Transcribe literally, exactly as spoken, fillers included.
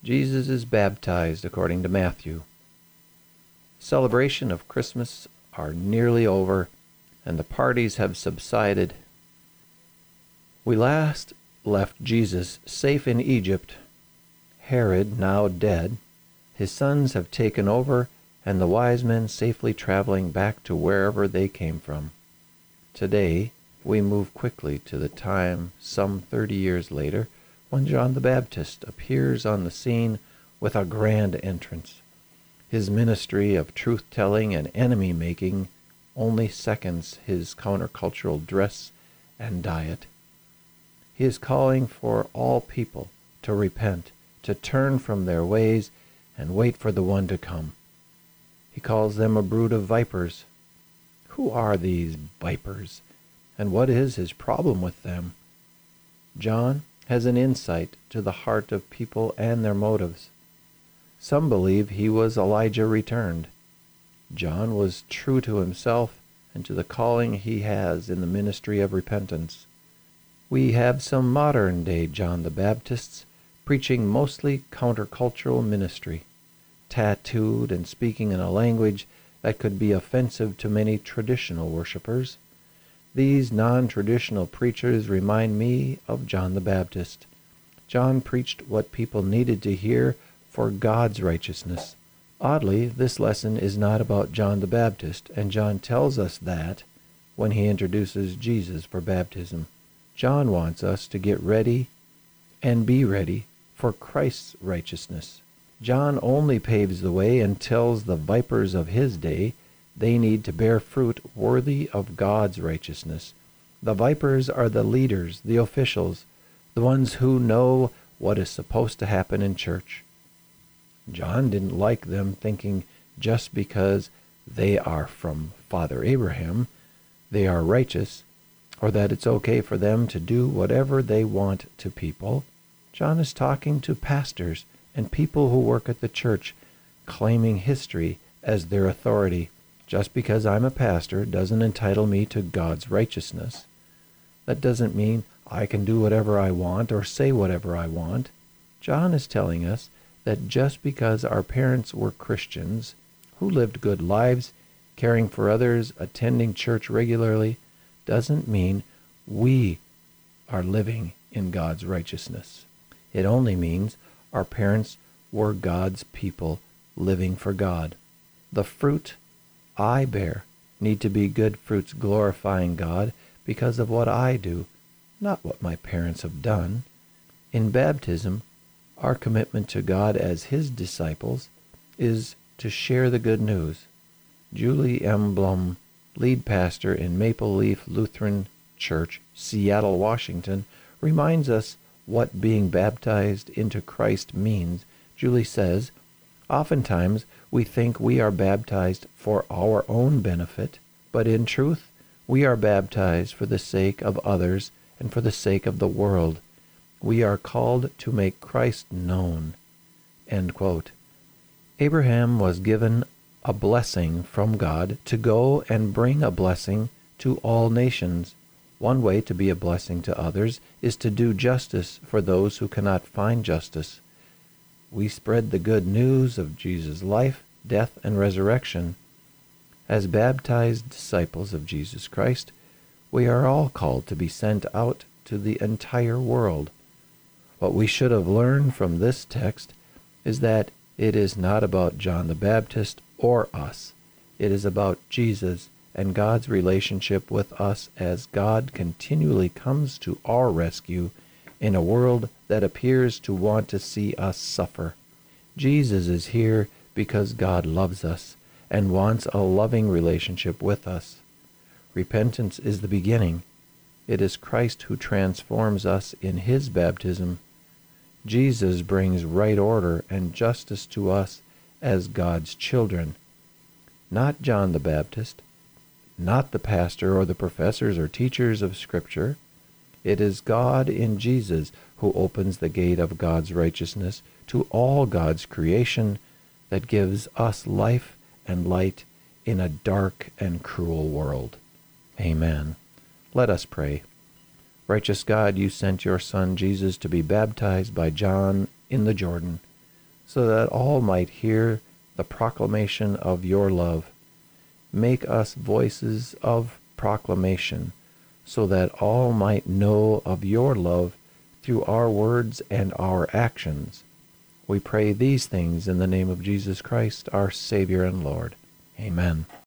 Jesus is baptized according to Matthew. Celebration of Christmas are nearly over, and the parties have subsided. We last left Jesus safe in Egypt. Herod, now dead, his sons have taken over, and the wise men safely traveling back to wherever they came from. Today, we move quickly to the time some thirty years later, when John the Baptist appears on the scene with a grand entrance. His ministry of truth-telling and enemy-making only seconds his countercultural dress and diet. He is calling for all people to repent, to turn from their ways, and wait for the one to come. He calls them a brood of vipers. Who are these vipers, and what is his problem with them? John has an insight to the heart of people and their motives. Some believe he was Elijah returned. John was true to himself and to the calling he has in the ministry of repentance. We have some modern-day John the Baptists preaching mostly countercultural ministry, tattooed and speaking in a language that could be offensive to many traditional worshipers. These non-traditional preachers remind me of John the Baptist. John preached what people needed to hear for God's righteousness. Oddly, this lesson is not about John the Baptist, and John tells us that when he introduces Jesus for baptism. John wants us to get ready and be ready for Christ's righteousness. John only paves the way and tells the vipers of his day they need to bear fruit worthy of God's righteousness. The vipers are the leaders, the officials, the ones who know what is supposed to happen in church. John didn't like them thinking just because they are from Father Abraham, they are righteous, or that it's okay for them to do whatever they want to people. John is talking to pastors and people who work at the church, claiming history as their authority. Just because I'm a pastor doesn't entitle me to God's righteousness. That doesn't mean I can do whatever I want or say whatever I want. John is telling us that just because our parents were Christians, who lived good lives, caring for others, attending church regularly, doesn't mean we are living in God's righteousness. It only means our parents were God's people living for God. The fruit I bear need to be good fruits glorifying God because of what I do, not what my parents have done. In baptism, our commitment to God as His disciples is to share the good news. Julie M. Blum, lead pastor in Maple Leaf Lutheran Church, Seattle, Washington, reminds us what being baptized into Christ means. Julie says, oftentimes we think we are baptized for our own benefit, but in truth, we are baptized for the sake of others and for the sake of the world. We are called to make Christ known. End quote. Abraham was given a blessing from God to go and bring a blessing to all nations. One way to be a blessing to others is to do justice for those who cannot find justice. We spread the good news of Jesus' life, death, and resurrection. As baptized disciples of Jesus Christ, we are all called to be sent out to the entire world. What we should have learned from this text is that it is not about John the Baptist or us. It is about Jesus and God's relationship with us as God continually comes to our rescue in a world that appears to want to see us suffer. Jesus is here because God loves us and wants a loving relationship with us. Repentance is the beginning. It is Christ who transforms us in His baptism. Jesus brings right order and justice to us as God's children. Not John the Baptist, not the pastor or the professors or teachers of Scripture. It is God in Jesus who opens the gate of God's righteousness to all God's creation that gives us life and light in a dark and cruel world. Amen. Let us pray. Righteous God, you sent your Son Jesus to be baptized by John in the Jordan. so that all might hear the proclamation of your love. Make us voices of proclamation, so that all might know of your love through our words and our actions. We pray these things in the name of Jesus Christ, our Savior and Lord. Amen.